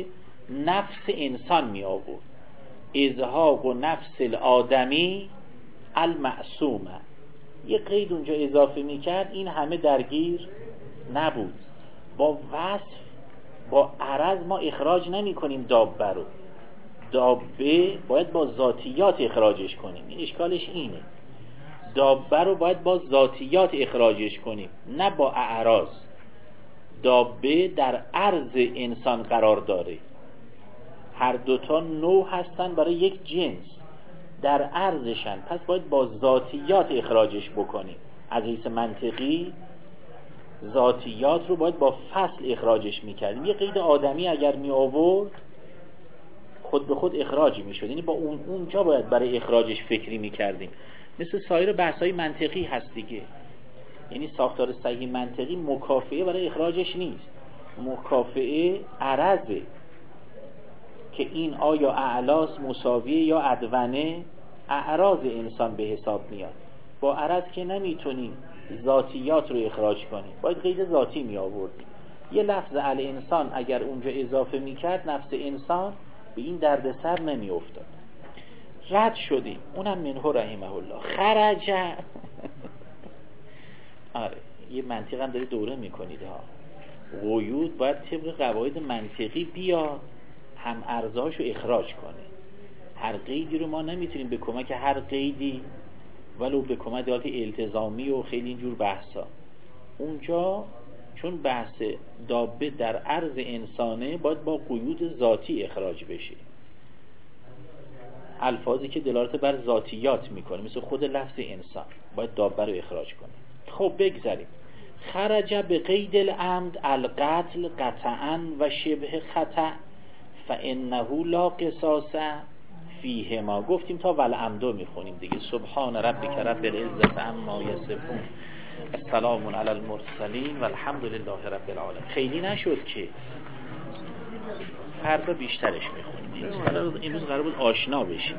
نفس انسان می آورد. ازهاق و نفس الآدمی المعصومه، یه قید اونجا اضافه می کرد، این همه درگیر نبود. با وصف با عرض ما اخراج نمی کنیم دابه رو، دابه باید با ذاتیات اخراجش کنیم. این اشکالش اینه، دابه رو باید با ذاتیات اخراجش کنیم نه با اعراض. دابه در عرض انسان قرار داره، هر دوتا نوع هستن برای یک جنس، در عرضشن، پس باید با ذاتیات اخراجش بکنیم. از حیث منطقی ذاتیات رو باید با فصل اخراجش میکردیم. یه قید آدمی اگر می آورد خود به خود اخراجی میشد، یعنی با اون اونجا باید برای اخراجش فکری میکردیم. مثل سایر بحث‌های منطقی هست دیگه، یعنی ساختار صحیح منطقی مکافئه برای اخراجش نیست، مکافئه عرضه که این آیا اعلاس مساویه یا ادونه، اعراض انسان به حساب میاد. با عرض که نمیتونیم ذاتیات رو اخراج کنیم، باید قید ذاتی می آوردیم. یه لفظ الانسان اگر اونجا اضافه میکرد نفس انسان به این دردسر نمی افتاد. رد شدیم، اونم منه رحمه الله. خرج آره یه منطق هم داری دوره میکنید ها. قیود باید طبق قواعد منطقی بیاد هم ارزاشو اخراج کنه. هر قیدی رو ما نمیتونیم به کمک هر قیدی ولو به کمک دلالت التزامی و خیلی اینجور بحثا، اونجا چون بحث دابه در عرض انسانه باید با قیود ذاتی اخراج بشه، الفاظی که دلالت بر ذاتیات میکنه مثل خود لفظ انسان باید دابه رو اخراج کنه. خب بگذاریم. خرج به قید العمد القتل قطعا و شبه خطأ فانه لا قصاص فیه. ما گفتیم تا والعمدو میخونیم دیگه. سبحان ربک رب العزت عما یصفون السلام علی المرسلین والحمد لله رب العالمین. خیلی نشد که فردا بیشترش میخونیم. این روز قرار بود آشنا بشیم.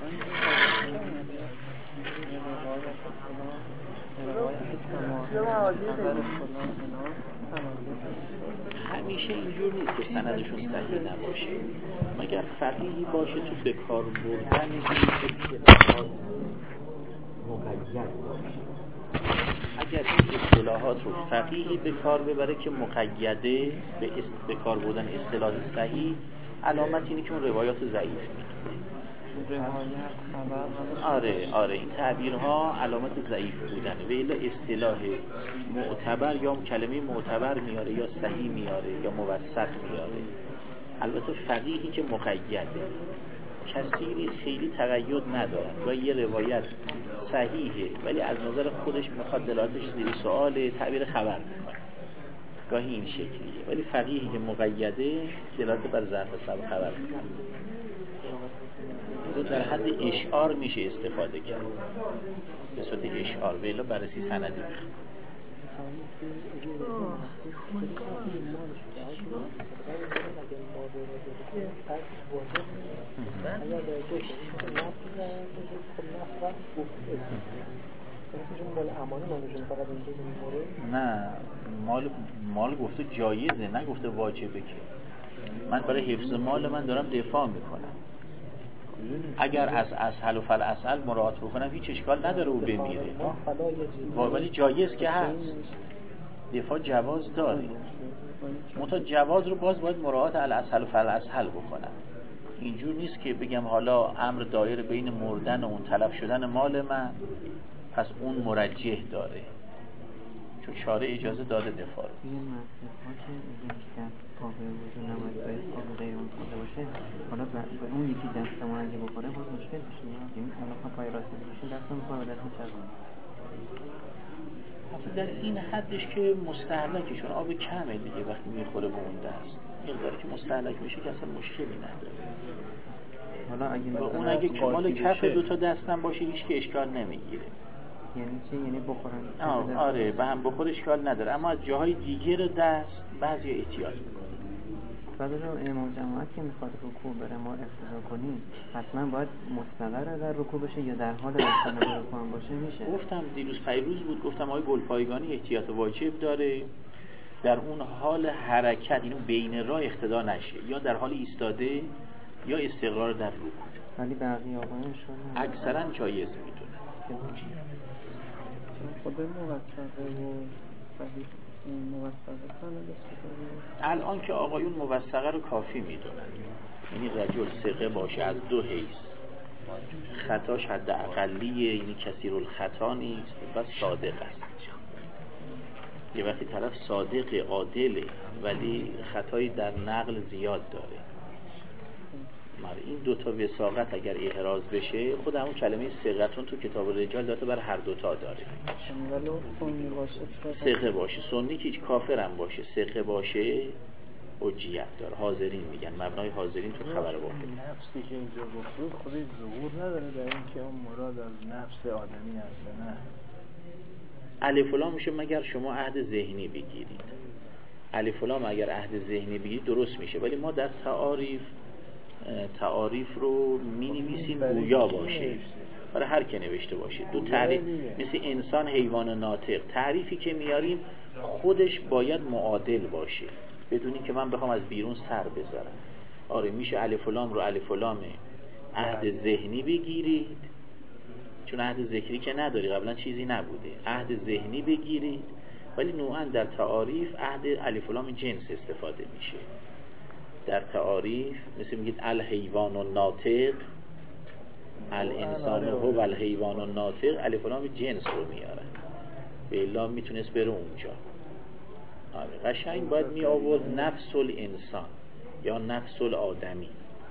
همیشه اینجور نیست که سندشون صحیح نباشه، مگر فقیهی باشه تو به کار بردن مقید باشه. اگر این اصطلاحات رو فقیهی به کار ببره که مقیده به, است... به کار بردن اصطلاح صحیح، علامت اینه که اون روایات ضعیف میگه. آره آره این تعبیرها علامت ضعیف بودنه. و الا اصطلاح معتبر یا کلمه معتبر میاره یا صحیح میاره یا موثق میاره. البته فقیهی که مقیده، کثیری خیلی تقید ندارن و یه روایت صحیحه ولی از نظر خودش میخواد دلالتش زیر سؤال تعبیر خبر میکنه، گاهی این شکلیه. ولی فقیهی که مقیده دلالت بر ظرف سبب خبر میکنه، در حد اشعار میشه استفاده کرد به صورت اشعار. ولی بررسی سندی میخواد. نه مال مال گفته جایزه، نه گفته واجبه. که من برای حفظ مال من دارم دفاع میکنم. اگر از اسهل و فل اسهل مراعات بکنم هیچ اشکال نداره او بمیره، ولی جایز که هست، دفاع جواز داره. منتها جواز رو باز باید مراعات الاسهل و فل اسهل بکنم. اینجور نیست که بگم حالا امر دایر بین مردن و اون تلف شدن مال من پس اون مرجح داره، چون شارع اجازه داده دفاع رو. این مصرف ها که یکی دست قابل وجود نماید باید قابل غیر اون خورده باشه، حالا به اون یکی دست ما اگه بخوره باز مشکل بشه. یعنی حالا خواهد پای راستی بشه دست رو بخوره و دست چرمون در این حدش که مستهلکه، چون آب کمه دیگه وقتی میخوره به اون دست. مقداری که مستهلک میشه که اصلا مشکلی نداره. حالا اگه و اون اگه کمال کف دو تا دستم باشه هیچ که اشکال نمیگیره. یعنی چی؟ یعنی بخورن؟ آه آره به هم بخور اشکال نداره، اما از جاهای دیگه دست بعضی احتیاط میکنه. بعد رو امام جماعت که میخواد رکوع بره ما اقتدا کنیم حتما باید مستقر در رکوع بشه یا در حال رفتن به رکوع هم باشه میشه؟ گفتم دیروز پیروز بود، گفتم آقای گلپایگانی احتیاط واجب داره. در اون حال حرکت، اینو بین راه اقتدا نشه، یا در حال ایستاده یا استقرار در رکوع. ولی بقیه آقایانشون اکثرا جایز میدونن. خود موثقه و صحیح موثقه سند استفاده. الان که آقایون موثقه رو کافی میدونن، یعنی رجل ثقه باشه از دو حیث، خطاش حد اقلیه، یعنی کثیر الخطا نیست و صادق است. یه وقتی طرف صادق عادله ولی خطایی در نقل زیاد داره، این دوتا وساقت اگر احراز بشه، خود همون کلمه ثقتون تو کتاب رجال داده بر هر دوتا داره. ثقه باشه، سنی که هیچ کافرم باشه، ثقه باشه حجیت داره. حاضرین میگن، مبنای حاضرین تو خبر واحد. نفسی که اینجا گفتید خودش ظهور نداره در این که اون مراد از نفس آدمی هست نه؟ الف و لام میشه مگر شما عهد ذهنی بگیرید. الف و لام اگر عهد ذهنی بگیرید درست میشه، ولی ما در تعاریف تعاریف رو می نویسیم گویا باشه، برای هر که نوشته باشه. دو تعریف مثل انسان، حیوان و ناطق، تعریفی که میاریم خودش باید معادل باشه، بدونی که من بخوام از بیرون سر بذارم. آره میشه الف و لام رو الف و لام عهد ذهنی بگیرید، چون عهد ذکری که نداری، قبلا چیزی نبوده، عهد ذهنی بگیرید، ولی نوعا در تعاریف عهد الف و لام جنس استفاده میشه. در تعاریف مثل میگید الحیوان و ناطق، الانسان هو الحیوان و ناطق، الف و لام جنس رو میاره، به الا میتونست بره اونجا. آره قشنگ باید می آورد نفس الانسان یا نفس الآدمی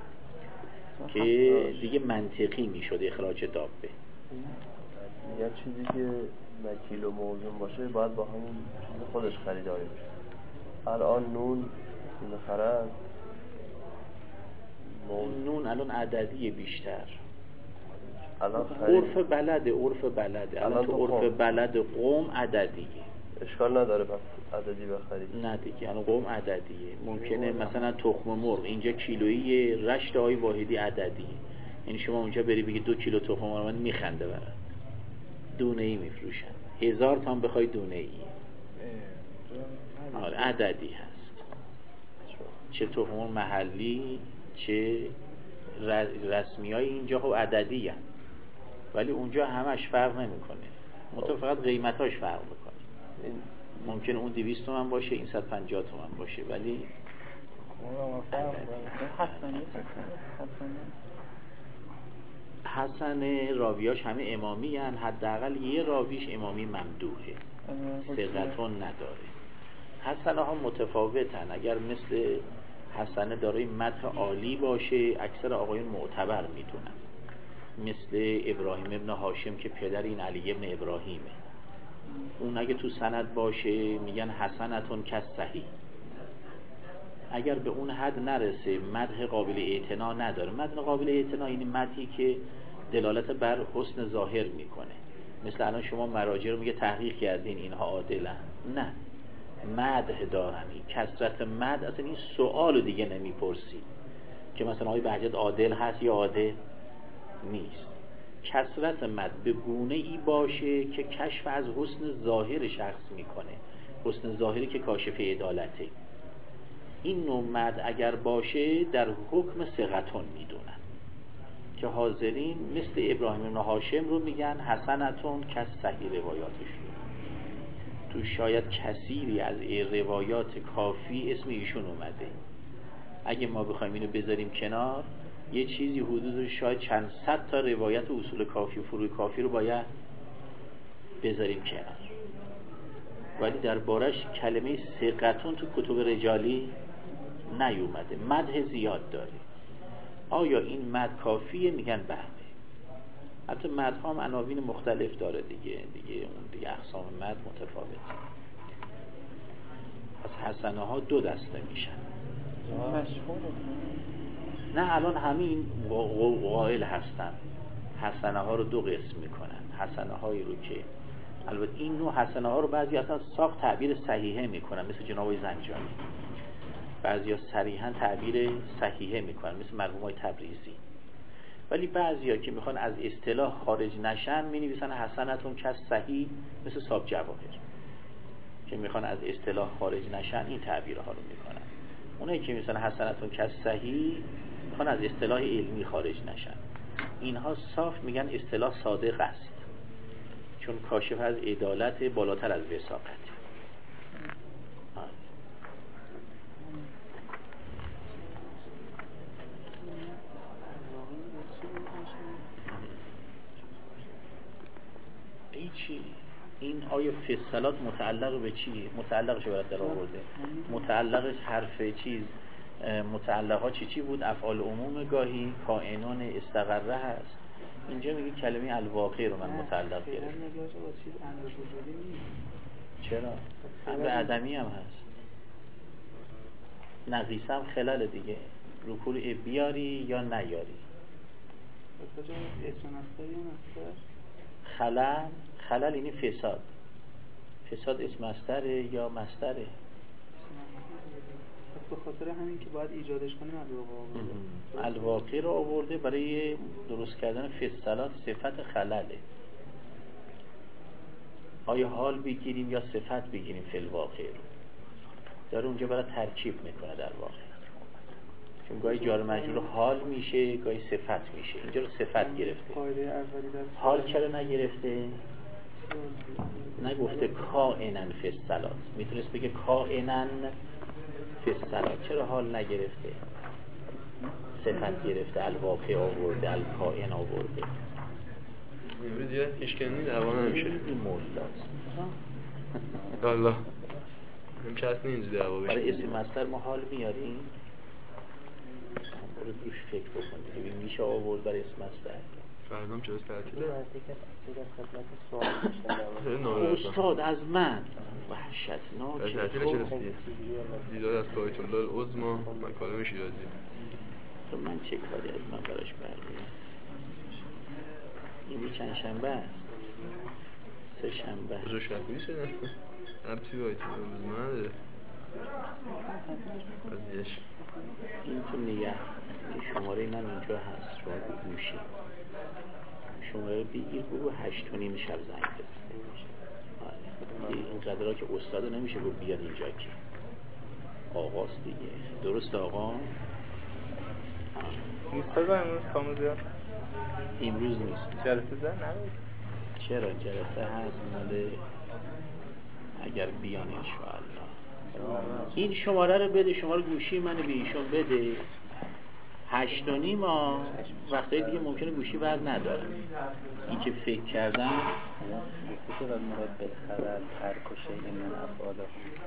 که دیگه منطقی میشد اخراج دابه. یه چیزی که وکیل و موزون باشه باید با همون چیز خودش خریداری بشه. الان نون میخرن، نون الان عددیه بیشتر، الان عرف بلده عرف بلده الان تو عرف بلد قوم عددیه، اشکال نداره پس عددی بخری. نه دیگه الان قوم عددیه. ممکنه مثلا تخم مرغ اینجا کیلویی، رشت آی واحدی عددیه، یعنی شما اونجا بری بگی دو کیلو تخم مرغ من میخنده برات، دونه ای میفروشن، هزار تا هم بخوای دونه ای. آره عددی هست، چه تخم مرغ محلی چه رسمی های اینجا خب عددی هست، ولی اونجا همش فرق نمیکنه، مطمئن فقط قیمتاش فرق میکنه. ممکنه اون دویست تومن باشه این صد و پنجاه تومن باشه، ولی حسن راویاش همه امامی هن، حداقل یه راویش امامی ممدوحه، ثقتون نداره. حسنه ها متفاوتن، اگر مثل حسنه دارای مدح عالی باشه اکثر آقایون معتبر میدونن، مثل ابراهیم ابن هاشم که پدر این علی ابن ابراهیمه، اون اگه تو سند باشه میگن حسنتون کس صحیح. اگر به اون حد نرسه مدح قابل اعتنا نداره. مدح قابل اعتنا یعنی مدحی که دلالت بر حسن ظاهر میکنه، مثل الان شما مراجع رو میگه تحقیق کردین اینها عادلن، نه مدح دارن. این کثرت مدح اصلا این سوال دیگه نمیپرسی که مثلا آقای بهجت عادل هست یا عادل نیست. کثرت مدح به گونه ای باشه که کشف از حسن ظاهر شخص میکنه، حسن ظاهری که کاشف عدالته. این نوع مدح اگر باشه در حکم ثقتون میدونن که حاضرین مثل ابراهیم بن هاشم رو میگن حسنتون کس صحیح روایاتش. تو شاید کثیری از روایات کافی اسم ایشون اومده، اگه ما بخوایم اینو بذاریم کنار یه چیزی حدود شاید چند صد تا روایت اصول کافی و فروع کافی رو باید بذاریم کنار، ولی در بارش کلمه ثقتون تو کتب رجالی نیومده. مدح زیاد داره. آیا این مدح کافیه؟ میگن بله. حتی مدح هم عناوین مختلف داره دیگه دیگه اون دیگه اقسام مدح متفاوته. پس حسنه ها دو دسته میشن. نه الان همین قائل هستن، حسنه ها رو دو قسم میکنن. حسنه هایی رو که البته این نوع حسنه ها رو بعضی اصلا صاف تعبیر صحیحه میکنن مثل جناب زنجانی، بعضی ها صریحا تعبیر صحیحه میکنن مثل مرحوم های تبریزی، ولی بعضی ها که میخوان از اصطلاح خارج نشن می نویسن حسنتون کس صحیح مثل صاحب جواهر که میخوان از اصطلاح خارج نشن این تعبیرها رو میکنن. اونایی که مثلا حسنتون کس صحیح میخوان از اصطلاح علمی خارج نشن. اینها صاف میگن اصطلاح صادق است، چون کاشف از عدالت بالاتر از وثاقت. این چی؟ این آیا فصلات متعلق به چی؟ متعلقش برات در آورده. متعلقش حرف چیز، متعلقها چی چی بود؟ افعال عموم گاهی، کائنان استقره هست. اینجا میگه کلمه الواقع رو من متعلق گرفتم. چرا؟ امر عدمی هم هست. نقیصه هم خلال دیگه، رکوع بیاری یا نیاری. خلل، خلل اینی فساد. فساد اسم مصدره یا مصدره؟ پس به خاطر همین که باید ایجادش کنیم الواقع الواقع رو آورده برای درست کردن فصلات. صفت خلله. آیا حال بگیریم یا صفت بگیریم فی الواقع رو؟ داره اونجا برای ترکیب میکنه در واقع، چون گاهی جار مجرور حال میشه، گاهی صفت میشه. اینجا رو صفت گرفته. حال چرا نگرفته؟ نگفته کائنن فصلات، میتونست بگه کائنن فصلات. چرا حال نگرفته؟ صفت گرفته، الواقع آورده، الکائن آورده. امروز دیگه اشکنی دعوا نمیشه. این مولاست. الله این کس نیست دعوا بشه. برای اسم مصدر ما حال میاریم؟ برو روش فکر بکن دیگه. میشه آورد برای اسم مصدر؟ فهمم چرا تعطیله؟ استاد از من وحشتناکه. تعطیل چرا دیگه؟ دیدار از آیت الله العظمی مکالم شیرازی. تو من چه کاری از من براش بردیم؟ این چند شنبه است؟ سه شنبه. کجا شنبه شده؟ ربطی آیت الله العظمی نداره. قضیهش این تو نگه. این شماره من اینجا هست رو گوشی. شماره رو بگیر بگو هشت و نیم شب زنگ بزن. این قدرها که استاده نمیشه گفت بیاد اینجا که آقاست دیگه. درست آقا؟ نیست بگو امروز کامو زیاد؟ امروز نیست. جلسه زن نبود؟ چرا جلسه هست ماله اگر بیان انشاءالله. این شماره رو بده، شماره گوشی منو به ایشون بده. هشت و نیم ها وقتایی دیگه ممکنه گوشی برد ندارم. این که فکر کردم گفته و مراد به خلل ترک و شیء من افعاله.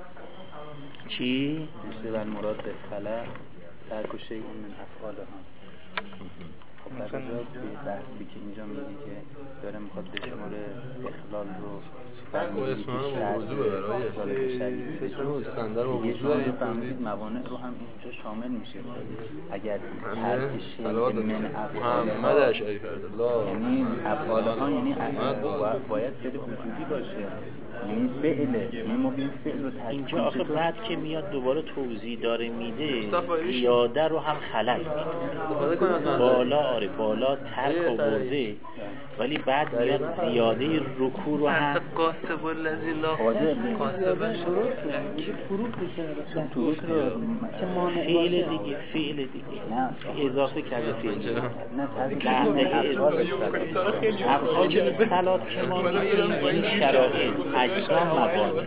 چی؟ گفته و مراد به خلل ترک و شیء من افعاله. خب در اینجا به بحثی که اینجا میگی که داره میخواد به شمال اخلال رو فرمودید اسمان موضوع برای استاندار موضوع داره فهمید موانع رو هم اینجا شامل میشه. اگر ترک شیء من افعال محمد اشعری فرزالله یعنی افعال ها یعنی باید فعل وجودی باشه، یعنی فعله. یعنی ما این فعل رو ترک اینجا آخه بعد که میاد دوباره توضیح داره میده زیاده رو هم خلل میده. بالا آره بالا ترک آورده ولی بعد میاد زیاده رکوع رو هم قاسب الذی لا قاسب شروع فروغ میشه. فروغ که مانع فعل دیگه فعل دیگه اضافه کرده فعل نه افعال صلات که ما میگیم شرایط اجزا موانع.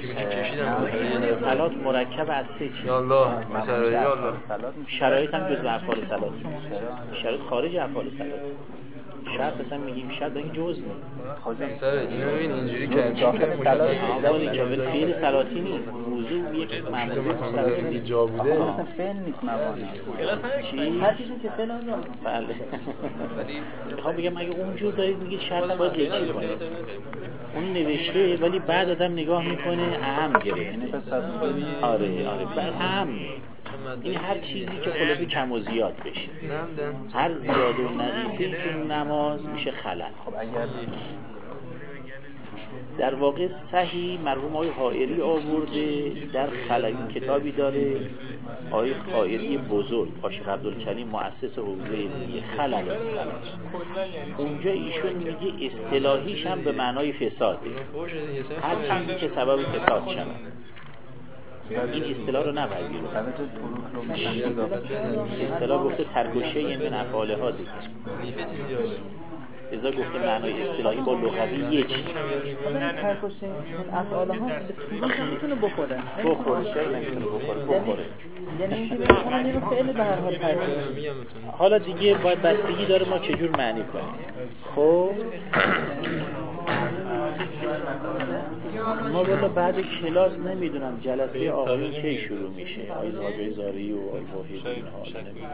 صلات مرکب از سه چیز. یا الله مثلا یا الله شرایط هم جزء افعال صلات. شرایط خارج افعال صلات. شرط اصلا میگیم شرط این جزء نیست. سر اینو ببین اینجوری کردیم اولی که به فعل صلاتی نیست. موضوع یک معمولی صلاتی اینجا بوده. اصلا فعل نیست موانع. چی؟ هر چیزی که فعل آنجا. بله. میخوام بگم اگه اونجور دارید میگید شرط باید یکی کنید. اون نوشته ولی بعد آدم نگاه میکنه اهم گرفته. آره آره بعد اهم. این هر چیزی که خلاصه کم و زیاد بشه. هر زیاد و نقیصی تو نماز میشه خلل. خب اگر در واقع صحیح مرحوم آقای حائری آورده در خلایی کتابی داره آقای حائری بزرگ عاشق عبدالکریم مؤسس حوزه علمیه خلل الصلاة، اونجا ایشون میگه اصطلاحیش هم به معنای فساده، هر چیزی که سبب فساد شود این اصطلاح رو نپذیرو. اصطلاح گفته ترک شیء من افعالها دیگه، ازا گفته معنای اصطلاحی با لغوی یک ترک شیء من افعالها میتونه بخوره بخوره چرا نمیتونه بخوره بخوره یعنی اینکه بخوره یه فعل به هر حال ترک. حالا دیگه باید بستگی داره ما چجور معنی کنیم. خب ما بالا بعد کلاس نمیدونم جلسه آقایون کی شروع میشه، آقای زاجای زاری و آقای واحدی اینها نمیدونم،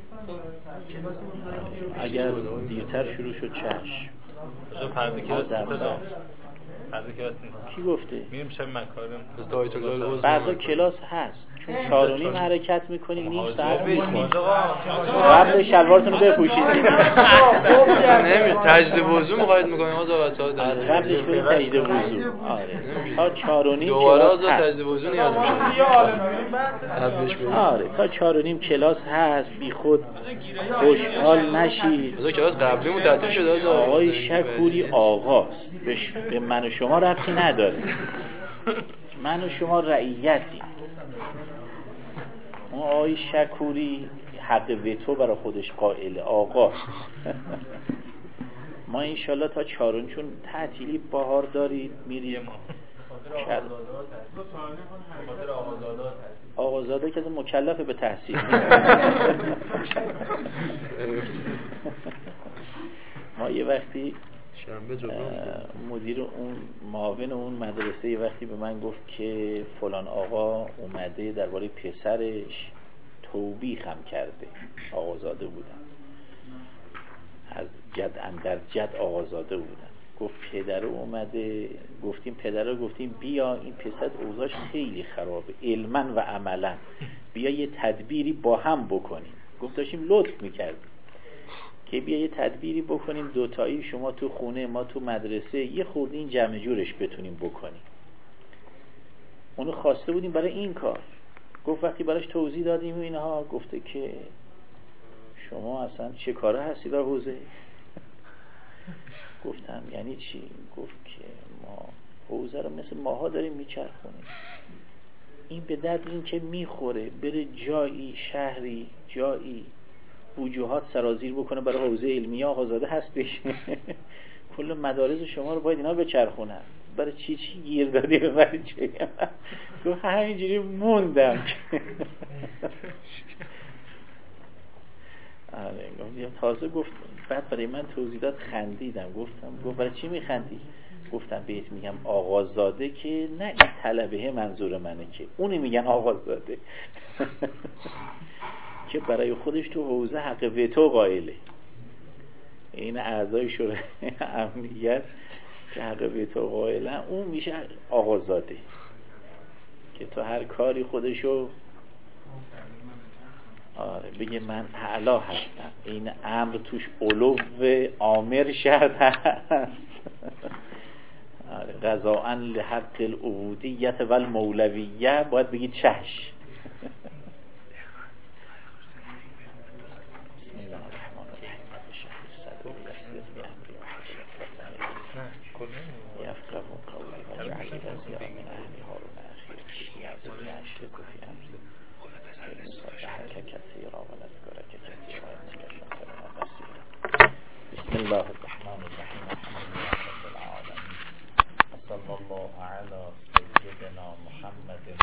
اگر دیرتر شروع شد چشم پرده کلاس پرده کلاس کی گفته؟ میریم شب مکارم فردا کلاس هست چون چهار و نیم حرکت میکنیم نیم ساعت میکنیم قبل شلوارتون رو بپوشید نمی تجدید وضو مقاید میکنیم قبلش بریم تجدید وضو. آره تا چهار و نیم دوباره کلاس هست تجدید وضو نیاز میشه. آره تا چهار و نیم کلاس هست، بی خود خوشحال نشید. از کلاس قبلیمون تعطیل شده آقای شکوری آقاست، به من و شما ربطی نداره، من و شما رعیتی. اون آقای شکوری حق وتو برای خودش قائله، آقا. ما انشالله تا چهارون چون تعطیلی بهار دارید میریم شد. آقازاده که مکلف به تحصیل ما یه وقتی مدیر اون معاون اون مدرسه یه وقتی به من گفت که فلان آقا اومده درباره پسرش توبیخ هم کرده، آقازاده بودن، از جد اندر جد آقازاده بودن. گفت پدر اومده، گفتیم پدر گفتیم بیا این پسر اوضاعش خیلی خرابه علما و عملا، بیا یه تدبیری با هم بکنیم. گفت داشتیم لطف میکردیم که بیا یه تدبیری بکنیم دوتایی، شما تو خونه ما تو مدرسه، یه خورده این جمع جورش بتونیم بکنیم. اونو خواسته بودیم برای این کار. گفت وقتی براش توضیح دادیم و اینها، گفته که شما اصلا چه کاره هستی در حوزه؟ گفتم یعنی چی؟ گفت که ما حوزه رو مثل ماها داریم میچرخونیم، این به درد این که میخوره بره جایی شهری جایی وجوهات سرازیر بکنه برای حوزه علمیه آقازاده هست بشه. کل مدارس شما رو باید اینا بچرخونن، برای چی چی گیر دادی به برای چی؟ گفت همینجوری موندم. آره تازه گفت بعد برای من توضیح داد، خندیدم. گفتم گفت برای چی میخندی؟ گفتم بهت میگم آقازاده که نه این طلبه منظور منه، که اونی میگن آقازاده که برای خودش تو حوزه حق وتو قائله. این اعضای شورای امنیت که حق وتو قائلن، اون میشه آقازاده که تو هر کاری خودشو آره بگه من اعلا هستم، این امر توش علو آمر شرط هست. آره قضاءً لحق العبودیت و المولویه باید بگی چش. يفقه قولي واجعل وزيرا من أهل هارون أخي يعزني أشرك في أمري نسبحك كثيرا ونذكرك كثيرا إنك كنت لنا بصيرا. بسم الله الرحمن الرحيم الحمد لله رب العالمين وصلى الله على سيدنا محمد